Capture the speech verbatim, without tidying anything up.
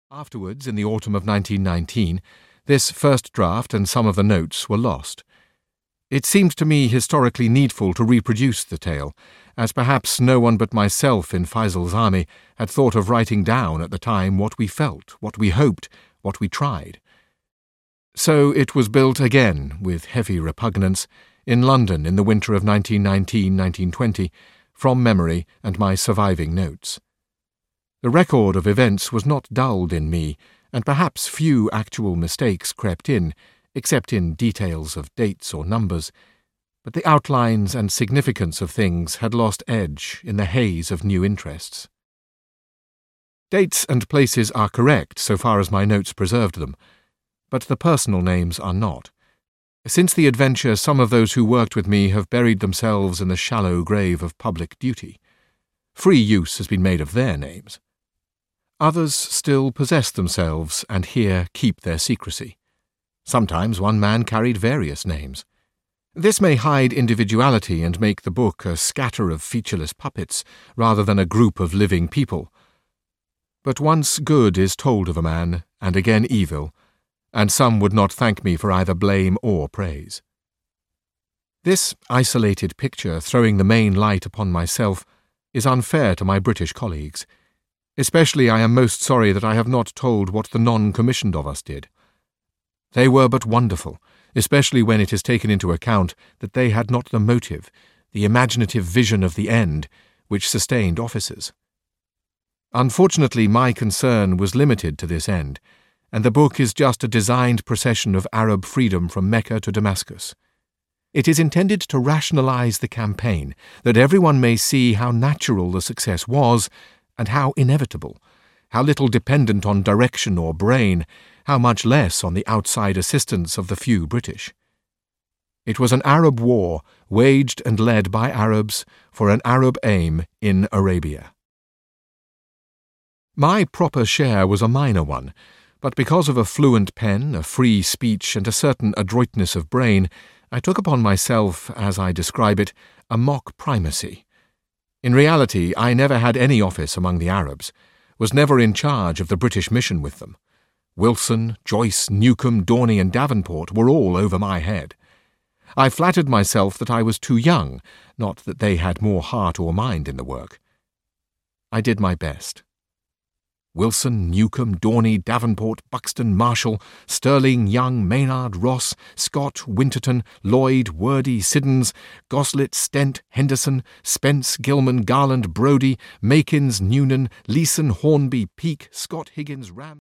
Afterwards, in the autumn of nineteen nineteen, this first draft and some of the notes were lost. It seemed to me historically needful to reproduce the tale, as perhaps no one but myself in Faisal's army had thought of writing down at the time what we felt, what we hoped, what we tried. So it was built again, with heavy repugnance, in London in the winter of nineteen nineteen to nineteen twenty, from memory and my surviving notes. The record of events was not dulled in me, and perhaps few actual mistakes crept in, except in details of dates or numbers, but the outlines and significance of things had lost edge in the haze of new interests. Dates and places are correct so far as my notes preserved them, but the personal names are not. Since the adventure, some of those who worked with me have buried themselves in the shallow grave of public duty. Free use has been made of their names. Others still possess themselves and here keep their secrecy. Sometimes one man carried various names. This may hide individuality and make the book a scatter of featureless puppets rather than a group of living people. But once good is told of a man, and again evil, and some would not thank me for either blame or praise. This isolated picture, throwing the main light upon myself, is unfair to my British colleagues. Especially I am most sorry that I have not told what the non-commissioned of us did. They were but wonderful, especially when it is taken into account that they had not the motive, the imaginative vision of the end, which sustained officers. Unfortunately, my concern was limited to this end, and the book is just a designed procession of Arab freedom from Mecca to Damascus. It is intended to rationalize the campaign, that everyone may see how natural the success was, and how inevitable, how little dependent on direction or brain, how much less on the outside assistance of the few British. It was an Arab war, waged and led by Arabs, for an Arab aim in Arabia. My proper share was a minor one, but because of a fluent pen, a free speech, and a certain adroitness of brain, I took upon myself, as I describe it, a mock primacy. In reality, I never had any office among the Arabs, was never in charge of the British mission with them. Wilson, Joyce, Newcomb, Dorney, and Davenport were all over my head. I flattered myself that I was too young, not that they had more heart or mind in the work. I did my best. Wilson, Newcomb, Dorney, Davenport, Buxton, Marshall, Sterling, Young, Maynard, Ross, Scott, Winterton, Lloyd, Wordy, Siddons, Goslett, Stent, Henderson, Spence, Gilman, Garland, Brodie, Makins, Noonan, Leeson, Hornby, Peake, Scott, Higgins, Ram.